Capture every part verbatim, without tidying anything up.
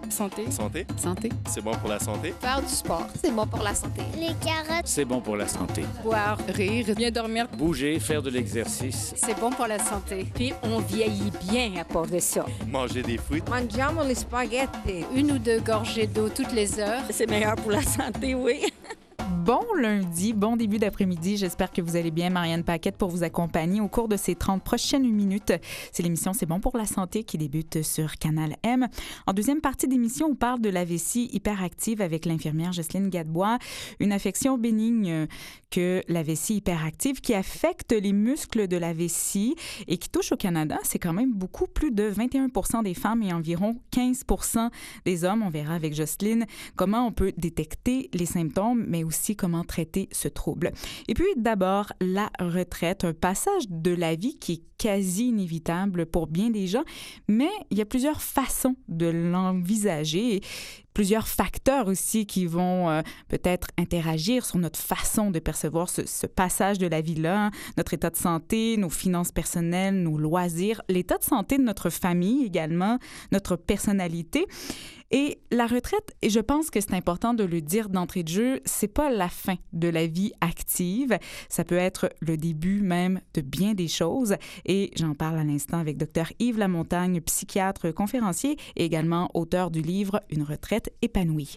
Santé. Santé. Santé. C'est bon pour la santé. Faire du sport. C'est bon pour la santé. Les carottes. C'est bon pour la santé. Boire, rire, bien dormir. Bouger, faire de l'exercice. C'est bon pour la santé. Puis on vieillit bien à part de ça. Manger des fruits. Mangiamo les spaghettis. Une ou deux gorgées d'eau toutes les heures. C'est meilleur pour la santé, oui. Bon lundi, bon début d'après-midi. J'espère que vous allez bien. Marianne Paquette pour vous accompagner au cours de ces trente prochaines minutes. C'est l'émission C'est bon pour la santé qui débute sur Canal M. En deuxième partie d'émission, on parle de la vessie hyperactive avec l'infirmière Jocelyne Gadebois, une affection bénigne que la vessie hyperactive qui affecte les muscles de la vessie et qui touche au Canada. C'est quand même beaucoup, plus de vingt et un pour cent des femmes et environ quinze pour cent des hommes. On verra avec Jocelyne comment on peut détecter les symptômes, mais aussi comment traiter ce trouble. Et puis d'abord, la retraite, un passage de la vie qui est quasi inévitable pour bien des gens, mais il y a plusieurs façons de l'envisager. Plusieurs facteurs aussi qui vont euh, peut-être interagir sur notre façon de percevoir ce, ce passage de la vie-là, hein. Notre état de santé, nos finances personnelles, nos loisirs, l'état de santé de notre famille également, notre personnalité. Et la retraite, et je pense que c'est important de le dire d'entrée de jeu, c'est pas la fin de la vie active. Ça peut être le début même de bien des choses. Et j'en parle à l'instant avec Dr Yves Lamontagne, psychiatre, conférencier et également auteur du livre Une retraite épanouie.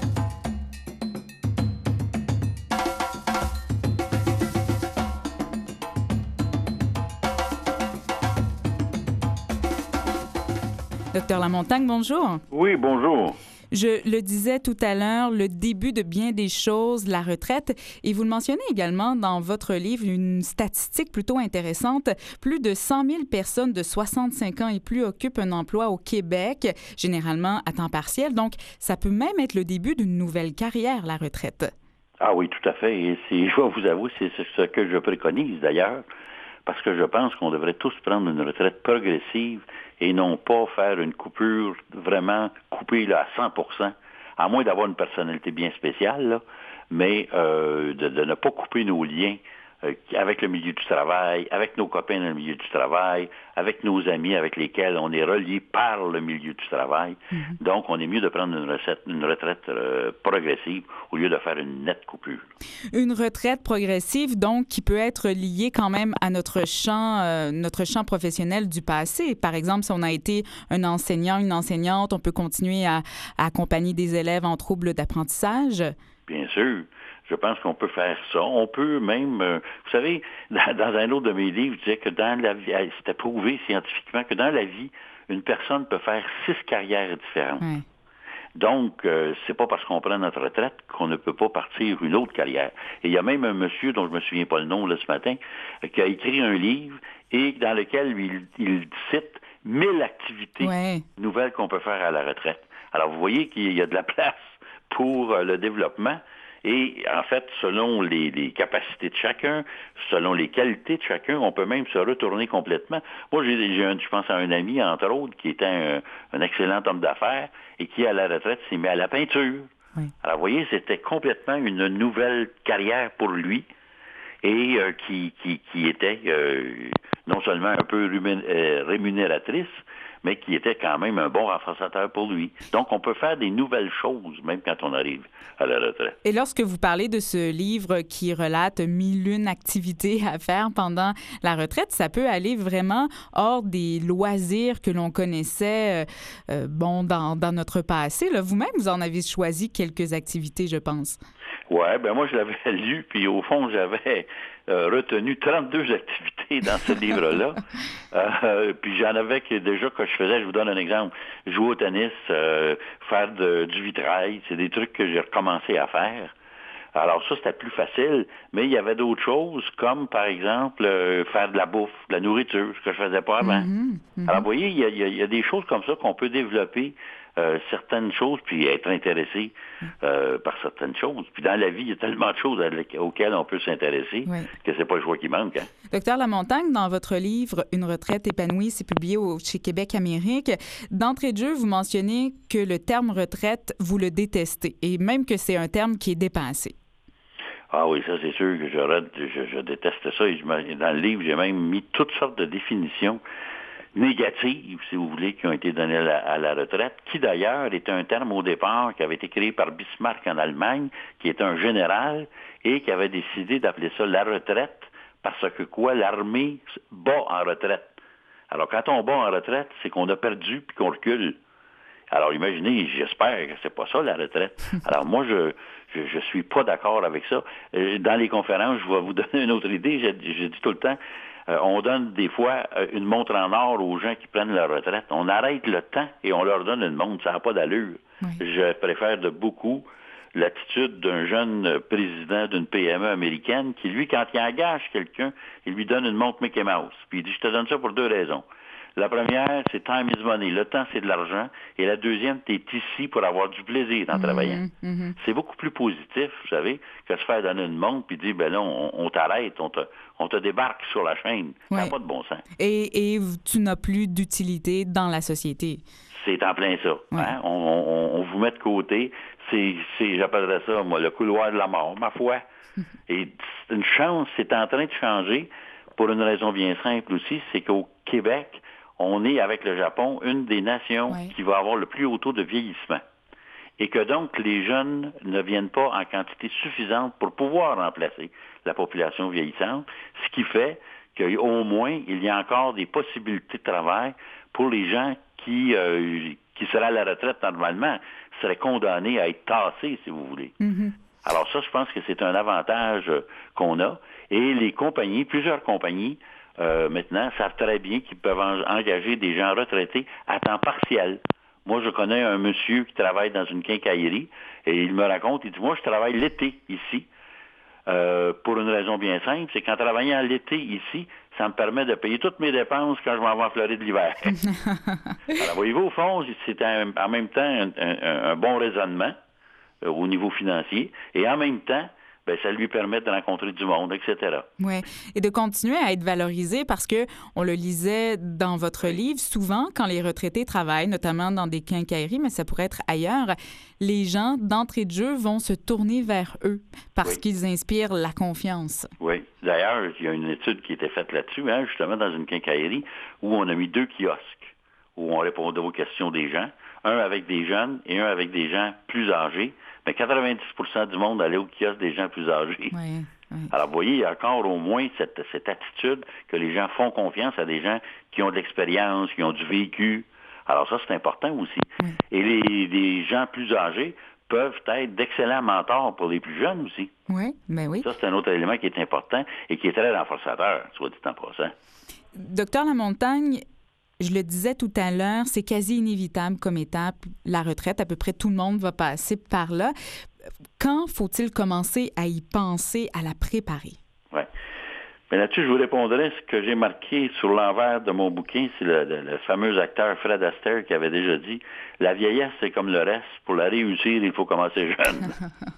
Docteur Lamontagne, bonjour. Oui, bonjour. Je le disais tout à l'heure, le début de bien des choses, la retraite. Et vous le mentionnez également dans votre livre, une statistique plutôt intéressante. Plus de cent mille personnes de soixante-cinq ans et plus occupent un emploi au Québec, généralement à temps partiel. Donc, ça peut même être le début d'une nouvelle carrière, la retraite. Ah oui, tout à fait. Et c'est, je vais vous avouer, c'est ce que je préconise d'ailleurs, parce que je pense qu'on devrait tous prendre une retraite progressive et non pas faire une coupure vraiment coupée là, à cent pour cent, à moins d'avoir une personnalité bien spéciale, là, mais euh, de, de ne pas couper nos liens euh, avec le milieu du travail, avec nos copains dans le milieu du travail, avec nos amis avec lesquels on est reliés par le milieu du travail. Mm-hmm. Donc, on est mieux de prendre une, recette, une retraite euh, progressive au lieu de faire une nette coupure. Une retraite progressive, donc, qui peut être liée quand même à notre champ, euh, notre champ professionnel du passé. Par exemple, si on a été un enseignant, une enseignante, on peut continuer à, à accompagner des élèves en troubles d'apprentissage? Bien sûr. Je pense qu'on peut faire ça. On peut même, euh, vous savez, dans, dans un autre de mes livres, je disais que dans la vie, c'était prouvé scientifiquement que dans la vie, une personne peut faire six carrières différentes. Mm. Donc, euh, c'est pas parce qu'on prend notre retraite qu'on ne peut pas partir une autre carrière. Et il y a même un monsieur dont je me souviens pas le nom là ce matin, euh, qui a écrit un livre et dans lequel il, il cite mille activités ouais. nouvelles qu'on peut faire à la retraite. Alors, vous voyez qu'il y a de la place pour euh, le développement. Et en fait, selon les, les capacités de chacun, selon les qualités de chacun, on peut même se retourner complètement. Moi, j'ai, j'ai un, je pense à un ami, entre autres, qui était un, un excellent homme d'affaires et qui, à la retraite, s'est mis à la peinture. Oui. Alors, vous voyez, c'était complètement une nouvelle carrière pour lui et euh, qui, qui, qui était euh, non seulement un peu rémunératrice, mais qui était quand même un bon renforçateur pour lui. Donc, on peut faire des nouvelles choses, même quand on arrive à la retraite. Et lorsque vous parlez de ce livre qui relate mille une activités à faire pendant la retraite, ça peut aller vraiment hors des loisirs que l'on connaissait euh, bon, dans, dans notre passé. Là, vous-même, vous en avez choisi quelques activités, je pense. Oui, ben moi, je l'avais lu, puis au fond, j'avais euh, retenu trente-deux activités dans ce livre-là. Euh, puis j'en avais que déjà que je faisais, je vous donne un exemple, jouer au tennis, euh, faire de, du vitrail, c'est des trucs que j'ai recommencé à faire. Alors ça, c'était plus facile, mais il y avait d'autres choses, comme par exemple euh, faire de la bouffe, de la nourriture, ce que je faisais pas avant. Mm-hmm, mm-hmm. Alors vous voyez, il y a, il y a des choses comme ça qu'on peut développer euh, certaines choses, puis être intéressé euh, par certaines choses. Puis dans la vie, il y a tellement de choses auxquelles on peut s'intéresser oui. que c'est pas le choix qui manque. Hein? Docteur Lamontagne, dans votre livre « Une retraite épanouie », c'est publié au, chez Québec Amérique. D'entrée de jeu, vous mentionnez que le terme « retraite », vous le détestez, et même que c'est un terme qui est dépassé. Ah oui, ça c'est sûr que je, je, je déteste ça. Et je, dans le livre, j'ai même mis toutes sortes de définitions négatives, si vous voulez, qui ont été données à la, à la retraite, qui d'ailleurs était un terme au départ qui avait été créé par Bismarck en Allemagne, qui est un général, et qui avait décidé d'appeler ça la retraite, parce que quoi, l'armée bat en retraite. Alors quand on bat en retraite, c'est qu'on a perdu puis qu'on recule. Alors imaginez, j'espère que c'est pas ça la retraite. Alors moi, je je, je suis pas d'accord avec ça. Dans les conférences, je vais vous donner une autre idée. J'ai, j'ai dit tout le temps, euh, on donne des fois une montre en or aux gens qui prennent leur retraite. On arrête le temps et on leur donne une montre. Ça n'a pas d'allure. Oui. Je préfère de beaucoup l'attitude d'un jeune président d'une P M E américaine qui, lui, quand il engage quelqu'un, il lui donne une montre Mickey Mouse. Puis il dit, je te donne ça pour deux raisons. La première, c'est time is money. Le temps, c'est de l'argent. Et la deuxième, tu es ici pour avoir du plaisir en mmh, travaillant. Mmh. C'est beaucoup plus positif, vous savez, que se faire donner une montre puis dire, ben là, on, on t'arrête, on te, on te débarque sur la chaîne. Ouais. Ça n'a pas de bon sens. Et, et tu n'as plus d'utilité dans la société. C'est en plein ça. Ouais. Hein? On, on, on vous met de côté. C'est, c'est, j'appellerais ça, moi, le couloir de la mort, ma foi. Mmh. Et une chance, c'est en train de changer pour une raison bien simple aussi, c'est qu'au Québec, on est, avec le Japon, une des nations oui. qui va avoir le plus haut taux de vieillissement. Et que donc, les jeunes ne viennent pas en quantité suffisante pour pouvoir remplacer la population vieillissante, ce qui fait qu'au moins, il y a encore des possibilités de travail pour les gens qui, euh, qui seraient à la retraite normalement, seraient condamnés à être tassés, si vous voulez. Mm-hmm. Alors ça, je pense que c'est un avantage qu'on a. Et les compagnies, plusieurs compagnies, Euh, maintenant, savent très bien qu'ils peuvent en- engager des gens retraités à temps partiel. Moi, je connais un monsieur qui travaille dans une quincaillerie et il me raconte, il dit, moi, je travaille l'été ici euh, pour une raison bien simple, c'est qu'en travaillant l'été ici, ça me permet de payer toutes mes dépenses quand je m'en vais en Floride l'hiver. Alors, voyez-vous, au fond, c'est un, en même temps un, un, un bon raisonnement euh, au niveau financier et en même temps, ben, ça lui permet de rencontrer du monde, et cetera. Oui, et de continuer à être valorisé parce que, on le lisait dans votre livre, souvent, quand les retraités travaillent, notamment dans des quincailleries, mais ça pourrait être ailleurs, les gens, d'entrée de jeu, vont se tourner vers eux parce oui. qu'ils inspirent la confiance. Oui. D'ailleurs, il y a une étude qui a été faite là-dessus, hein, justement, dans une quincaillerie, où on a mis deux kiosques, où on répondait aux questions des gens, un avec des jeunes et un avec des gens plus âgés. Mais quatre-vingt-dix pour cent du monde allait au kiosque des gens plus âgés. Oui, oui. Alors, vous voyez, il y a encore au moins cette, cette attitude que les gens font confiance à des gens qui ont de l'expérience, qui ont du vécu. Alors ça, c'est important aussi. Oui. Et les, les gens plus âgés peuvent être d'excellents mentors pour les plus jeunes aussi. Oui, ben oui. Ça, c'est un autre élément qui est important et qui est très renforçateur, soit dit en passant. Docteur Lamontagne, je le disais tout à l'heure, c'est quasi inévitable comme étape, la retraite. À peu près tout le monde va passer par là. Quand faut-il commencer à y penser, à la préparer? Oui. Mais là-dessus, je vous répondrai ce que j'ai marqué sur l'envers de mon bouquin. C'est le, le, le fameux acteur Fred Astaire qui avait déjà dit « La vieillesse, c'est comme le reste. Pour la réussir, il faut commencer jeune. »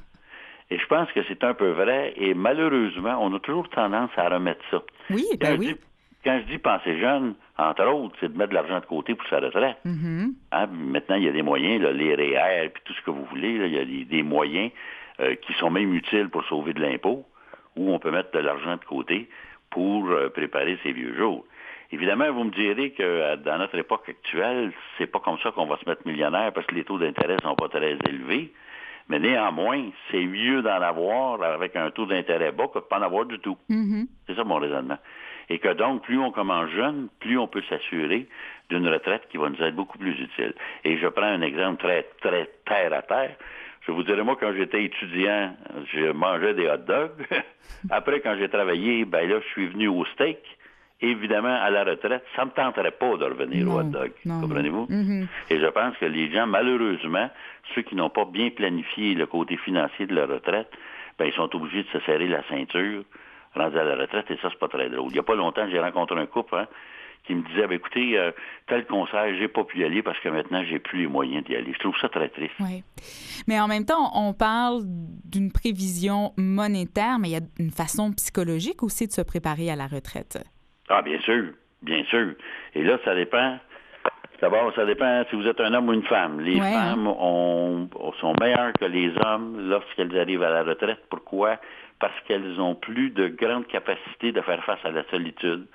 Et je pense que c'est un peu vrai. Et malheureusement, on a toujours tendance à remettre ça. Oui, ben oui. Dis, Quand je dis penser jeune, entre autres, c'est de mettre de l'argent de côté pour sa retraite. Mm-hmm. Hein? Maintenant, il y a des moyens, là, les R E E R, puis tout ce que vous voulez, là, il y a des, des moyens euh, qui sont même utiles pour sauver de l'impôt, où on peut mettre de l'argent de côté pour euh, préparer ses vieux jours. Évidemment, vous me direz que euh, dans notre époque actuelle, c'est pas comme ça qu'on va se mettre millionnaire parce que les taux d'intérêt sont pas très élevés. Mais néanmoins, c'est mieux d'en avoir avec un taux d'intérêt bas que de pas en avoir du tout. Mm-hmm. C'est ça mon raisonnement. Et que donc, plus on commence jeune, plus on peut s'assurer d'une retraite qui va nous être beaucoup plus utile. Et je prends un exemple très, très terre à terre. Je vous dirais, moi, quand j'étais étudiant, je mangeais des hot dogs. Après, quand j'ai travaillé, ben là, je suis venu au steak. Évidemment, à la retraite, ça ne me tenterait pas de revenir non, au hot dog. Non, comprenez-vous? Mm-hmm. Et je pense que les gens, malheureusement, ceux qui n'ont pas bien planifié le côté financier de leur retraite, ben, ils sont obligés de se serrer la ceinture rendu à la retraite, et ça, c'est pas très drôle. Il n'y a pas longtemps, j'ai rencontré un couple hein, qui me disait, ben, écoutez, euh, tel concert, j'ai pas pu y aller parce que maintenant, j'ai plus les moyens d'y aller. Je trouve ça très triste. Oui. Mais en même temps, on parle d'une prévision monétaire, mais il y a une façon psychologique aussi de se préparer à la retraite. Ah, bien sûr, bien sûr. Et là, ça dépend... D'abord, ça dépend si vous êtes un homme ou une femme. Les ouais, femmes hein. ont, sont meilleures que les hommes lorsqu'elles arrivent à la retraite. Pourquoi? Parce qu'elles ont plus de grande capacité de faire face à la solitude,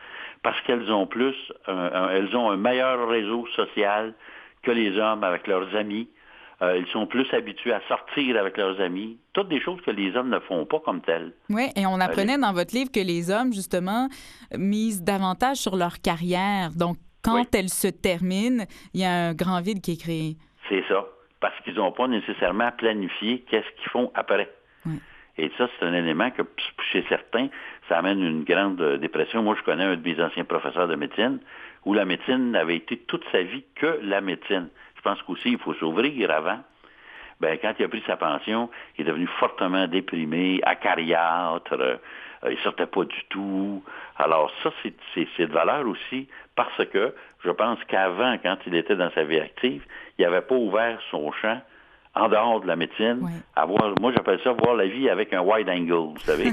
parce qu'elles ont plus, un, un, elles ont un meilleur réseau social que les hommes avec leurs amis. Euh, ils sont plus habitués à sortir avec leurs amis. Toutes des choses que les hommes ne font pas comme telles. Oui, et on apprenait euh, dans votre livre que les hommes, justement, misent davantage sur leur carrière. Donc, quand oui. elle se termine, il y a un grand vide qui est créé. C'est ça, parce qu'ils n'ont pas nécessairement planifié qu'est-ce qu'ils font après. Oui. Et ça, c'est un élément que, chez certains, ça amène une grande dépression. Moi, je connais un de mes anciens professeurs de médecine où la médecine n'avait été toute sa vie que la médecine. Je pense qu'aussi, il faut s'ouvrir avant. Ben, quand il a pris sa pension, il est devenu fortement déprimé, acariâtre, euh, il sortait pas du tout. Alors ça, c'est, c'est, c'est de valeur aussi, parce que je pense qu'avant, quand il était dans sa vie active, il n'avait pas ouvert son champ en dehors de la médecine. Oui. À voir, moi, j'appelle ça voir la vie avec un wide angle, vous savez.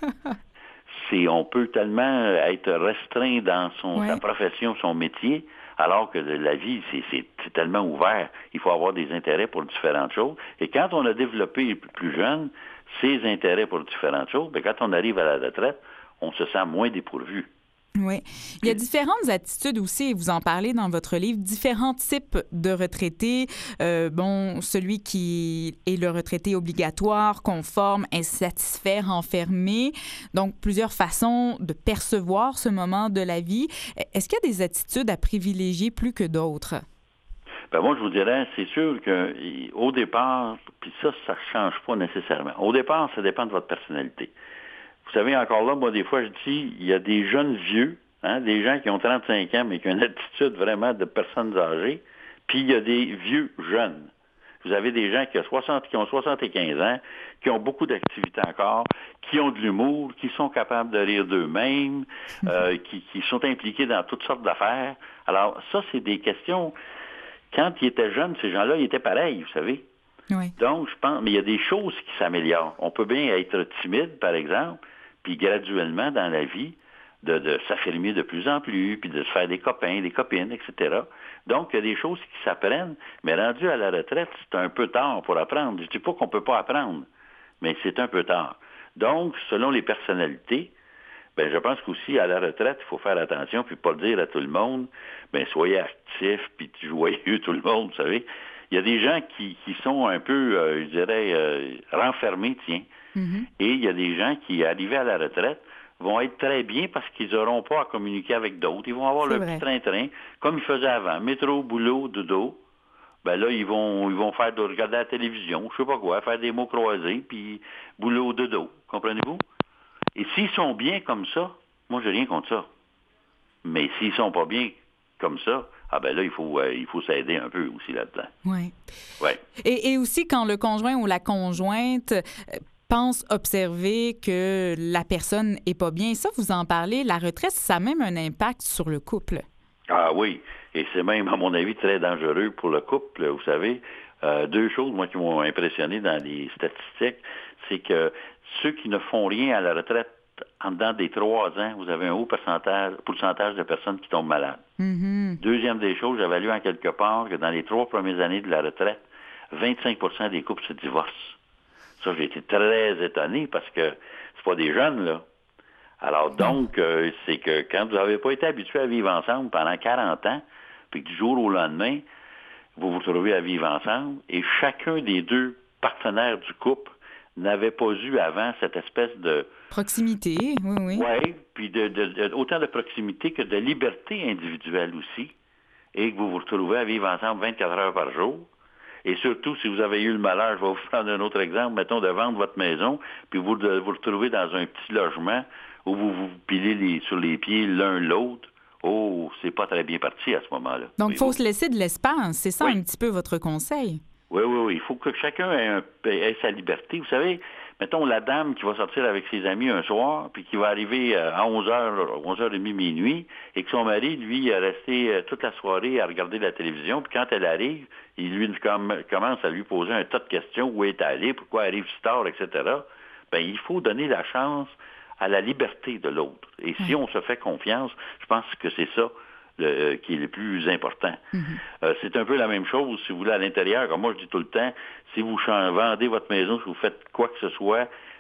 c'est, on peut tellement être restreint dans son, oui. sa profession, son métier, alors que la vie, c'est, c'est, c'est tellement ouvert. Il faut avoir des intérêts pour différentes choses. Et quand on a développé plus jeune ces intérêts pour différentes choses, bien, quand on arrive à la retraite, on se sent moins dépourvu. Oui. Il y a différentes attitudes aussi, et vous en parlez dans votre livre, différents types de retraités. Euh, bon, celui qui est le retraité obligatoire, conforme, insatisfait, renfermé. Donc, plusieurs façons de percevoir ce moment de la vie. Est-ce qu'il y a des attitudes à privilégier plus que d'autres? Ben moi, je vous dirais, c'est sûr qu'au départ, puis ça, ça ne change pas nécessairement. Au départ, ça dépend de votre personnalité. Vous savez, encore là, moi, des fois, je dis, il y a des jeunes vieux, hein, des gens qui ont trente-cinq ans, mais qui ont une attitude vraiment de personnes âgées, puis il y a des vieux jeunes. Vous avez des gens qui ont, soixante, qui ont soixante-quinze ans, qui ont beaucoup d'activités encore, qui ont de l'humour, qui sont capables de rire d'eux-mêmes, euh, qui, qui sont impliqués dans toutes sortes d'affaires. Alors, ça, c'est des questions... Quand ils étaient jeunes, ces gens-là, ils étaient pareils, vous savez. Oui. Donc, je pense, mais il y a des choses qui s'améliorent. On peut bien être timide, par exemple, puis graduellement, dans la vie, de, de s'affirmer de plus en plus, puis de se faire des copains, des copines, et cetera. Donc, il y a des choses qui s'apprennent, mais rendu à la retraite, c'est un peu tard pour apprendre. Je ne dis pas qu'on ne peut pas apprendre, mais c'est un peu tard. Donc, selon les personnalités, ben, je pense qu'aussi, à la retraite, il faut faire attention, puis pas le dire à tout le monde, ben, soyez actifs, puis joyeux, tout le monde, vous savez. Il y a des gens qui, qui sont un peu, euh, je dirais, euh, renfermés, tiens. Mm-hmm. Et il y a des gens qui, arrivés à la retraite, vont être très bien parce qu'ils n'auront pas à communiquer avec d'autres. Ils vont avoir C'est le vrai. petit train-train, comme ils faisaient avant. Métro, boulot, dodo. Ben là, ils vont ils vont faire de regarder la télévision, je sais pas quoi, faire des mots croisés, puis boulot, dodo. Comprenez-vous? Et s'ils sont bien comme ça, moi, j'ai rien contre ça. Mais s'ils sont pas bien comme ça, ah ben là, il faut, euh, il faut s'aider un peu aussi là-dedans. Oui. Ouais. Et, et aussi, quand le conjoint ou la conjointe euh, pense observer que la personne est pas bien, ça, vous en parlez, la retraite, ça a même un impact sur le couple. Ah oui, et c'est même, à mon avis, très dangereux pour le couple, vous savez. Euh, deux choses, moi, qui m'ont impressionné dans les statistiques, c'est que ceux qui ne font rien à la retraite, en dedans des trois ans, vous avez un haut pourcentage, pourcentage de personnes qui tombent malades. Mm-hmm. Deuxième des choses, j'avais lu en quelque part que dans les trois premières années de la retraite, vingt-cinq pour cent des couples se divorcent. Ça, j'ai été très étonné parce que c'est pas des jeunes, là. Alors donc, euh, c'est que quand vous n'avez pas été habitués à vivre ensemble pendant quarante ans, puis que du jour au lendemain, vous vous retrouvez à vivre ensemble, et chacun des deux partenaires du couple n'avait pas eu avant cette espèce de... Proximité, oui, oui. Oui, puis de, de, de, autant de proximité que de liberté individuelle aussi, et que vous vous retrouvez à vivre ensemble vingt-quatre heures par jour. Et surtout, si vous avez eu le malheur, je vais vous prendre un autre exemple, mettons, de vendre votre maison, puis vous de, vous retrouvez dans un petit logement où vous vous pilez les, sur les pieds l'un l'autre. Oh, c'est pas très bien parti à ce moment-là. Donc, il faut se laisser de l'espace. C'est ça oui. un petit peu votre conseil. Oui, oui, oui. Il faut que chacun ait, un, ait sa liberté. Vous savez, mettons la dame qui va sortir avec ses amis un soir, puis qui va arriver à onze heures, onze heures trente, minuit, et que son mari, lui, a resté toute la soirée à regarder la télévision, puis quand elle arrive, il lui commence à lui poser un tas de questions, où est-elle allée, pourquoi elle arrive si tard, et cetera. Bien, il faut donner la chance à la liberté de l'autre. Et si on se fait confiance, je pense que c'est ça le, qui est le plus important. Mm-hmm. Euh, c'est un peu la même chose, si vous voulez, à l'intérieur. Comme moi, je dis tout le temps, si vous vendez votre maison, si vous faites quoi que ce soit,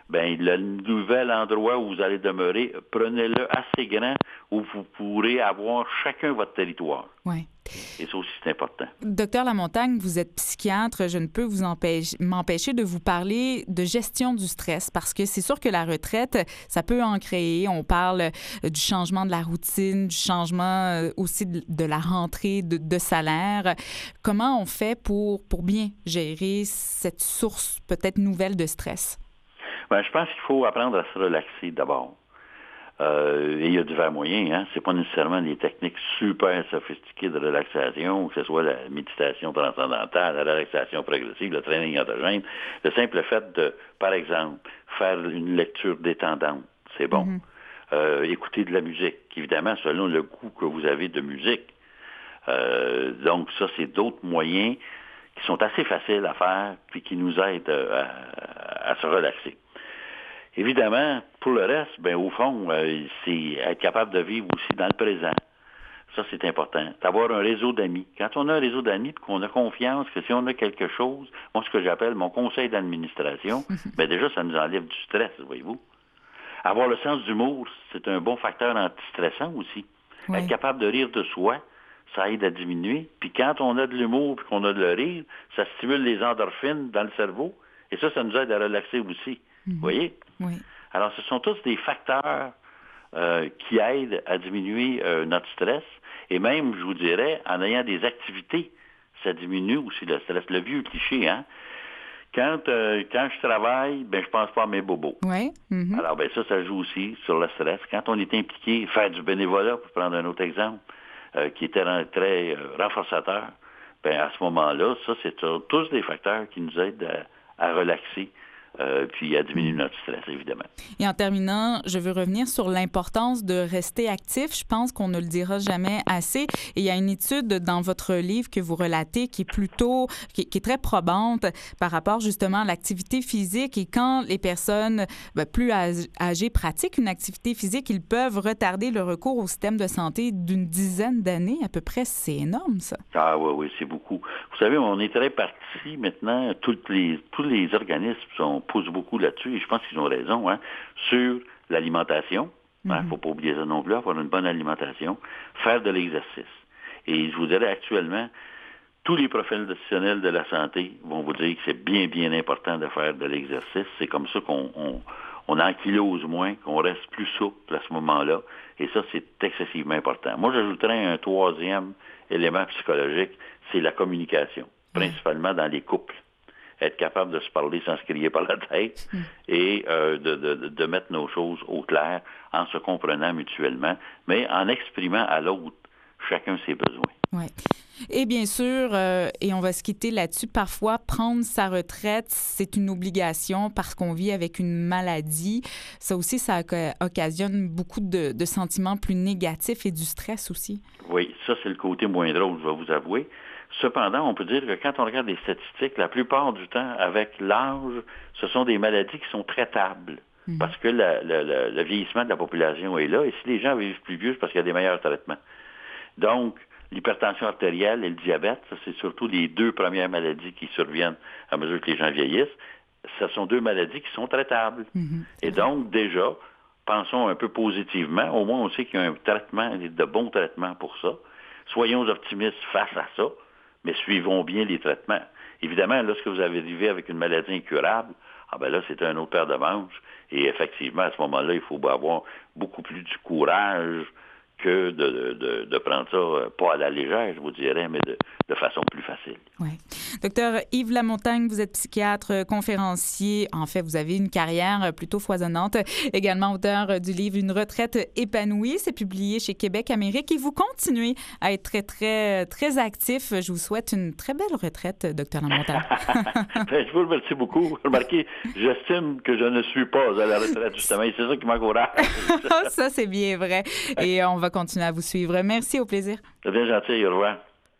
bien, le nouvel endroit où vous allez demeurer, prenez-le assez grand où vous pourrez avoir chacun votre territoire. Oui. Et ça aussi, c'est important. Docteur Lamontagne, vous êtes psychiatre. Je ne peux vous empêcher, m'empêcher de vous parler de gestion du stress parce que c'est sûr que la retraite, ça peut en créer. On parle du changement de la routine, du changement aussi de, de la rentrée de, de salaire. Comment on fait pour, pour bien gérer cette source peut-être nouvelle de stress? Bien, je pense qu'il faut apprendre à se relaxer d'abord. Euh, et il y a divers moyens, hein. C'est pas nécessairement des techniques super sophistiquées de relaxation, que ce soit la méditation transcendantale, la relaxation progressive, le training endogène. Le simple fait de, par exemple, faire une lecture détendante, c'est bon. Mm-hmm. Euh, écouter de la musique, évidemment, selon le goût que vous avez de musique. Euh, donc, ça, c'est d'autres moyens qui sont assez faciles à faire puis qui nous aident à, à, à se relaxer. Évidemment, pour le reste, ben au fond, euh, c'est être capable de vivre aussi dans le présent. Ça, c'est important. D'avoir un réseau d'amis. Quand on a un réseau d'amis et qu'on a confiance que si on a quelque chose, moi, ce que j'appelle mon conseil d'administration, ben déjà, ça nous enlève du stress, voyez-vous. Avoir le sens d'humour, c'est un bon facteur antistressant aussi. Oui. Être capable de rire de soi, ça aide à diminuer. Puis quand on a de l'humour et qu'on a de le rire, ça stimule les endorphines dans le cerveau. Et ça, ça nous aide à relaxer aussi. Vous mmh. voyez? Oui. Alors, ce sont tous des facteurs euh, qui aident à diminuer euh, notre stress. Et même, je vous dirais, en ayant des activités, ça diminue aussi le stress. Le vieux cliché, hein? Quand, euh, quand je travaille, ben je pense pas à mes bobos. Oui. Mm-hmm. Alors, ben ça, ça joue aussi sur le stress. Quand on est impliqué, faire du bénévolat, pour prendre un autre exemple, euh, qui était très euh, renforçateur, ben à ce moment-là, ça, c'est euh, tous des facteurs qui nous aident à, à relaxer. Euh, puis à diminuer notre stress, évidemment. Et en terminant, je veux revenir sur l'importance de rester actif. Je pense qu'on ne le dira jamais assez. Et il y a une étude dans votre livre que vous relatez qui est plutôt, qui, qui est très probante par rapport justement à l'activité physique. Et quand les personnes ben, plus âgées pratiquent une activité physique, ils peuvent retarder le recours au système de santé d'une dizaine d'années à peu près. C'est énorme, ça. Ah oui, oui, c'est beaucoup. Vous savez, on est très parti maintenant. Toutes les, tous les organismes sont pousse beaucoup là-dessus, et je pense qu'ils ont raison, hein, sur l'alimentation. Il hein, ne mm-hmm. faut pas oublier ça non plus, avoir une bonne alimentation, faire de l'exercice. Et je vous dirais actuellement, tous les professionnels de la santé vont vous dire que c'est bien, bien important de faire de l'exercice. C'est comme ça qu'on on, on ankylose moins, qu'on reste plus souple à ce moment-là. Et ça, c'est excessivement important. Moi, j'ajouterais un troisième élément psychologique, c'est la communication, principalement dans les couples. Être capable de se parler sans se crier par la tête mm. et euh, de, de, de mettre nos choses au clair en se comprenant mutuellement, mais en exprimant à l'autre chacun ses besoins. Oui. Et bien sûr, euh, et on va se quitter là-dessus, parfois, prendre sa retraite, c'est une obligation parce qu'on vit avec une maladie. Ça aussi, ça occasionne beaucoup de, de sentiments plus négatifs et du stress aussi. Oui, ça, c'est le côté moins drôle, je vais vous avouer. Cependant, on peut dire que quand on regarde les statistiques, la plupart du temps, avec l'âge, ce sont des maladies qui sont traitables. Mmh. Parce que la, la, la, le vieillissement de la population est là. Et si les gens vivent plus vieux, c'est parce qu'il y a des meilleurs traitements. Donc, l'hypertension artérielle et le diabète, ça, c'est surtout les deux premières maladies qui surviennent à mesure que les gens vieillissent. Ce sont deux maladies qui sont traitables. Mmh. Et donc, déjà, pensons un peu positivement. Au moins, on sait qu'il y a un traitement, de bons traitements pour ça. Soyons optimistes face à ça. Mais suivons bien les traitements. Évidemment, lorsque vous avez arrivé avec une maladie incurable, ah ben là, c'est un autre paire de manches. Et effectivement, à ce moment-là, il faut avoir beaucoup plus du courage que de, de, de prendre ça, pas à la légère, je vous dirais, mais de, de façon plus facile. Oui. Docteur Yves Lamontagne, vous êtes psychiatre, conférencier. En fait, vous avez une carrière plutôt foisonnante. Également auteur du livre « Une retraite épanouie ». C'est publié chez Québec Amérique. Et vous continuez à être très, très, très actif. Je vous souhaite une très belle retraite, docteur Lamontagne. Ben, je vous remercie beaucoup. Remarquez, j'estime que je ne suis pas à la retraite, justement. Et c'est ça qui m'encourage. Ça, c'est bien vrai. Et on va continuer à vous suivre. Merci, au plaisir. C'est bien gentil. Au revoir.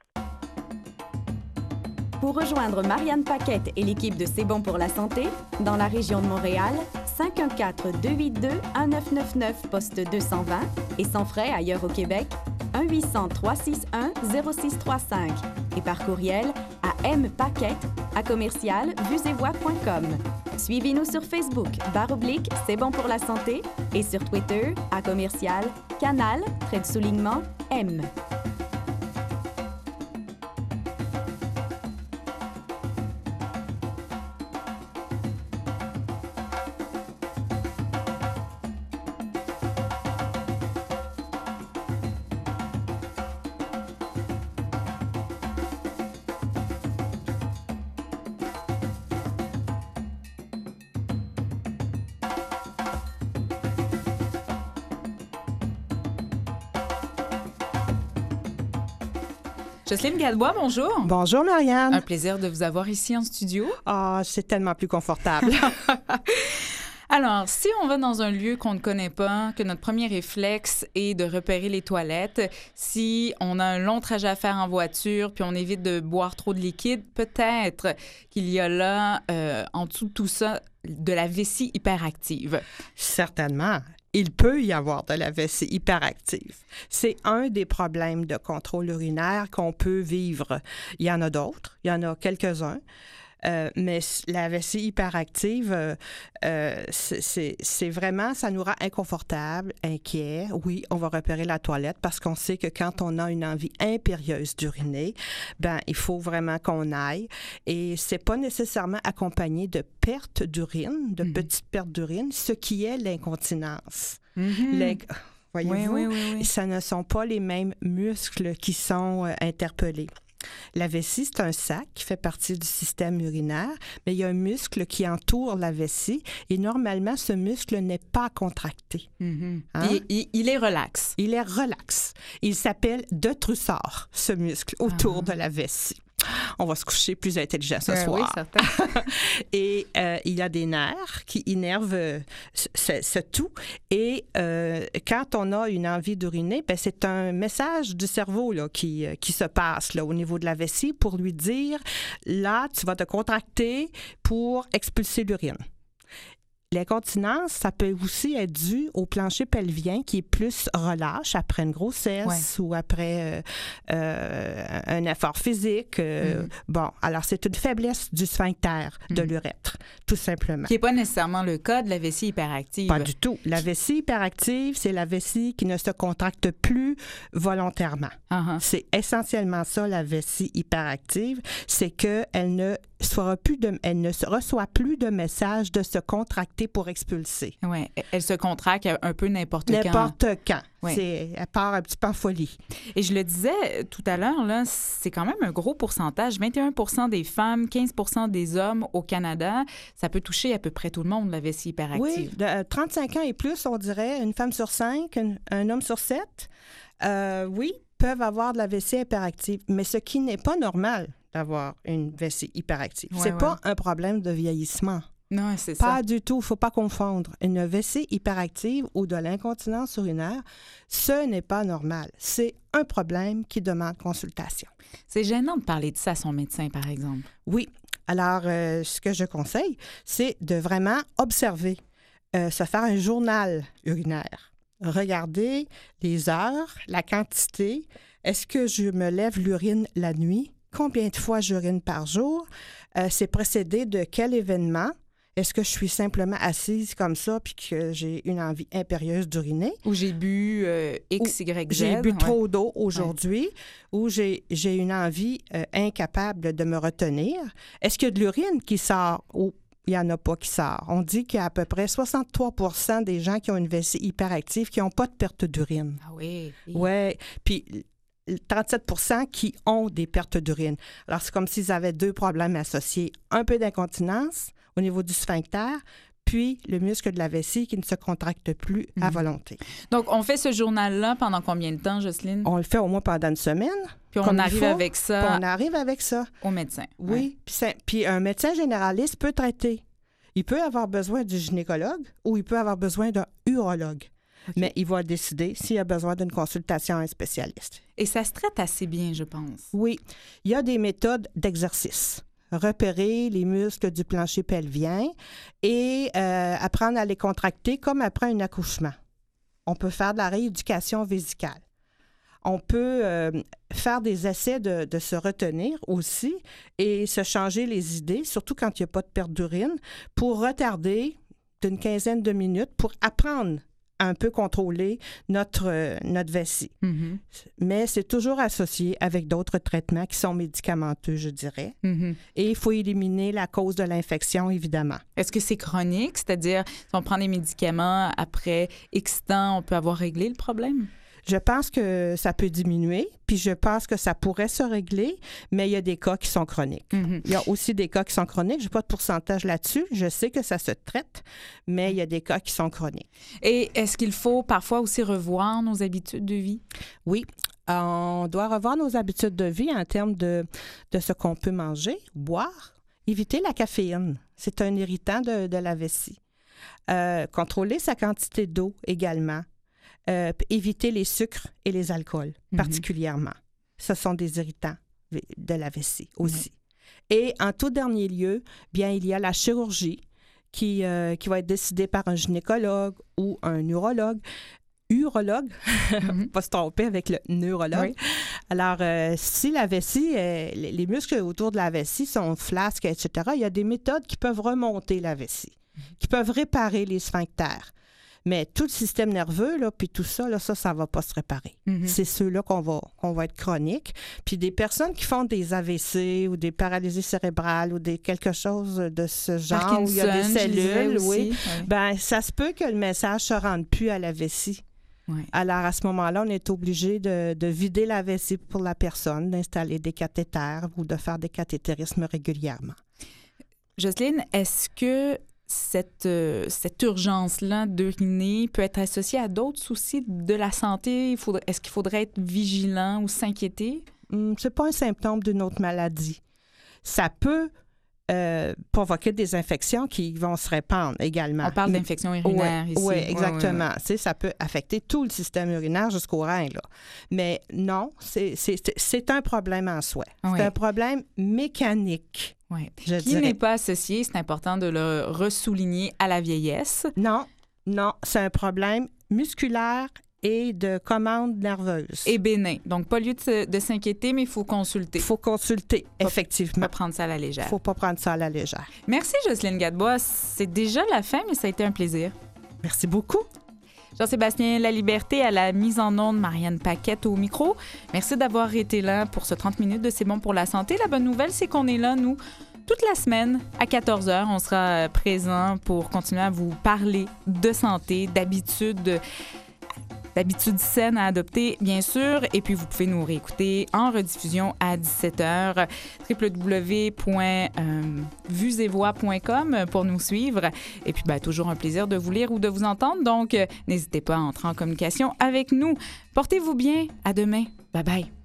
Pour rejoindre Marianne Paquette et l'équipe de C'est bon pour la santé, dans la région de Montréal, cinq un quatre, deux huit deux, un neuf neuf neuf, poste deux cent vingt, et sans frais ailleurs au Québec, un huit cents, trois six un, zéro six trois cinq, et par courriel à mpaquette à commercial vues et voix point com. Suivez-nous sur Facebook, barre oblique, c'est bon pour la santé, et sur Twitter, à commercial, canal, trait de soulignement, M. Jocelyne Gadebois, bonjour. Bonjour, Marianne. Un plaisir de vous avoir ici en studio. Ah, c'est tellement plus confortable. Alors, si on va dans un lieu qu'on ne connaît pas, que notre premier réflexe est de repérer les toilettes, si on a un long trajet à faire en voiture, puis on évite de boire trop de liquide, peut-être qu'il y a là, euh, en dessous de tout ça, de la vessie hyperactive. Certainement. Il peut y avoir de la vessie hyperactive. C'est un des problèmes de contrôle urinaire qu'on peut vivre. Il y en a d'autres, il y en a quelques-uns. Euh, mais la vessie hyperactive, euh, euh, c'est, c'est, c'est vraiment, ça nous rend inconfortable, inquiet. Oui, on va repérer la toilette parce qu'on sait que quand on a une envie impérieuse d'uriner, ben il faut vraiment qu'on aille. Et c'est pas nécessairement accompagné de perte d'urine, de mm-hmm. petites pertes d'urine, ce qui est l'incontinence. Mm-hmm. L'in- Voyez-vous, oui, oui, oui, oui. Ça ne sont pas les mêmes muscles qui sont euh, interpellés. La vessie, c'est un sac qui fait partie du système urinaire, mais il y a un muscle qui entoure la vessie et normalement, ce muscle n'est pas contracté. Mm-hmm. Hein? il, il, il est relax. Il est relax. Il s'appelle detrusor, ce muscle, autour ah. de la vessie. On va se coucher plus intelligent ce euh, soir. Oui, certain. Et euh, il y a des nerfs qui innervent ce, ce tout. Et euh, quand on a une envie d'uriner, ben, c'est un message du cerveau là, qui, qui se passe là, au niveau de la vessie pour lui dire, là, tu vas te contracter pour expulser l'urine. L'incontinence, ça peut aussi être dû au plancher pelvien qui est plus relâche après une grossesse ouais. ou après euh, euh, un effort physique. Euh, mm. Bon, alors c'est une faiblesse du sphincter de mm. l'urètre, tout simplement. Qui n'est pas nécessairement le cas de la vessie hyperactive. Pas du tout. La vessie hyperactive, c'est la vessie qui ne se contracte plus volontairement. Uh-huh. C'est essentiellement ça, la vessie hyperactive, c'est qu'elle ne soit plus de, elle ne reçoit plus de message de se contracter pour expulser. Oui, elle se contracte un peu n'importe quand. N'importe quand. Oui. C'est, elle part un petit peu en folie. Et je le disais tout à l'heure, là, c'est quand même un gros pourcentage. vingt et un pour cent des femmes, quinze pour cent des hommes au Canada. Ça peut toucher à peu près tout le monde, la vessie hyperactive. Oui, de euh, trente-cinq ans et plus, on dirait, une femme sur cinq, un, un homme sur sept, euh, oui, peuvent avoir de la vessie hyperactive. Mais ce qui n'est pas normal d'avoir une vessie hyperactive. Ouais, c'est ouais. pas un problème de vieillissement. Non, c'est pas ça. du tout. Il ne faut pas confondre. Une vessie hyperactive ou de l'incontinence urinaire, ce n'est pas normal. C'est un problème qui demande consultation. C'est gênant de parler de ça à son médecin, par exemple. Oui. Alors, euh, ce que je conseille, c'est de vraiment observer, euh, se faire un journal urinaire. Regarder les heures, la quantité. Est-ce que je me lève l'urine la nuit? Combien de fois j'urine par jour? Euh, c'est précédé de quel événement? Est-ce que je suis simplement assise comme ça puis que j'ai une envie impérieuse d'uriner? Ou j'ai bu euh, X, Y, Z. J'ai bu ouais. trop d'eau aujourd'hui. Ouais. Ou j'ai, j'ai une envie euh, incapable de me retenir. Est-ce qu'il y a de l'urine qui sort? Ou il n'y en a pas qui sort. On dit qu'il y a à peu près soixante-trois pour cent des gens qui ont une vessie hyperactive qui n'ont pas de perte d'urine. Ah oui? Oui. Puis trente-sept pour cent qui ont des pertes d'urine. Alors, c'est comme s'ils avaient deux problèmes associés. Un peu d'incontinence au niveau du sphincter, puis le muscle de la vessie qui ne se contracte plus à volonté. Donc, on fait ce journal-là pendant combien de temps, Jocelyne? On le fait au moins pendant une semaine. Puis on arrive faut, avec ça... Puis on arrive avec ça. Au médecin. Oui. Ouais. Puis, ça, puis un médecin généraliste peut traiter. Il peut avoir besoin du gynécologue ou il peut avoir besoin d'un urologue. Okay. Mais il va décider s'il a besoin d'une consultation à un spécialiste. Et ça se traite assez bien, je pense. Oui. Il y a des méthodes d'exercice. Repérer les muscles du plancher pelvien et euh, apprendre à les contracter comme après un accouchement. On peut faire de la rééducation vésicale. On peut euh, faire des essais de, de se retenir aussi et se changer les idées, surtout quand il n'y a pas de perte d'urine, pour retarder d'une quinzaine de minutes pour apprendre à un peu contrôler notre, euh, notre vessie. Mm-hmm. Mais c'est toujours associé avec d'autres traitements qui sont médicamenteux, je dirais. Mm-hmm. Et il faut éliminer la cause de l'infection, évidemment. Est-ce que c'est chronique? C'est-à-dire, si on prend des médicaments, après X temps, on peut avoir réglé le problème? Je pense que ça peut diminuer, puis je pense que ça pourrait se régler, mais il y a des cas qui sont chroniques. Mm-hmm. Il y a aussi des cas qui sont chroniques. Je n'ai pas de pourcentage là-dessus. Je sais que ça se traite, mais il y a des cas qui sont chroniques. Et est-ce qu'il faut parfois aussi revoir nos habitudes de vie? Oui. On doit revoir nos habitudes de vie en termes de, de ce qu'on peut manger, boire, éviter la caféine. C'est un irritant de, de la vessie. Euh, contrôler sa quantité d'eau également. Euh, éviter les sucres et les alcools, mm-hmm. particulièrement. Ce sont des irritants de la vessie aussi. Mm-hmm. Et en tout dernier lieu, bien, il y a la chirurgie qui, euh, qui va être décidée par un gynécologue ou un urologue. Urologue, mm-hmm. pas se tromper avec le neurologue. Oui. Alors, euh, si la vessie, euh, les, les muscles autour de la vessie sont flasques, et cetera, il y a des méthodes qui peuvent remonter la vessie, mm-hmm. qui peuvent réparer les sphincters. Mais tout le système nerveux, là, puis tout ça, là, ça, ça ne va pas se réparer. Mm-hmm. C'est ceux-là qu'on va, qu'on va être chroniques. Puis des personnes qui font des A V C ou des paralysies cérébrales ou des quelque chose de ce genre, Parkinson, où il y a des cellules, oui, oui. Ben, ça se peut que le message ne se rende plus à la vessie. Oui. Alors, à ce moment-là, on est obligé de, de vider la vessie pour la personne, d'installer des cathéters ou de faire des cathétérismes régulièrement. Jocelyne, est-ce que Cette, euh, cette urgence-là d'uriner peut être associée à d'autres soucis de la santé? Il faudrait, est-ce qu'il faudrait être vigilant ou s'inquiéter? Hum, c'est pas un symptôme d'une autre maladie. Ça peut euh, provoquer des infections qui vont se répandre également. On parle d'infections urinaires ouais, ici. Oui, exactement. Ouais, ouais, ouais. Ça peut affecter tout le système urinaire jusqu'au rein, là. Mais non, c'est, c'est, c'est un problème en soi. C'est ouais. un problème mécanique. Oui. Qui dirais. N'est pas associé, c'est important de le ressouligner, à la vieillesse. Non, non, c'est un problème musculaire et de commande nerveuse. Et bénin. Donc, pas lieu de, de s'inquiéter, mais il faut consulter. Il faut consulter, faut, effectivement. Pas prendre ça à la légère. Il ne faut pas prendre ça à la légère. Merci, Jocelyne Gadebois. C'est déjà la fin, mais ça a été un plaisir. Merci beaucoup. Jean-Sébastien Laliberté à la mise en onde, Marianne Paquette au micro. Merci d'avoir été là pour ce trente minutes de C'est bon pour la santé. La bonne nouvelle, c'est qu'on est là, nous, toute la semaine à quatorze heures. On sera présent pour continuer à vous parler de santé, d'habitudes, d'habitudes saines à adopter, bien sûr. Et puis, vous pouvez nous réécouter en rediffusion à dix-sept heures. w w w point vues et voix point com pour nous suivre. Et puis, ben, toujours un plaisir de vous lire ou de vous entendre. Donc, n'hésitez pas à entrer en communication avec nous. Portez-vous bien. À demain. Bye bye.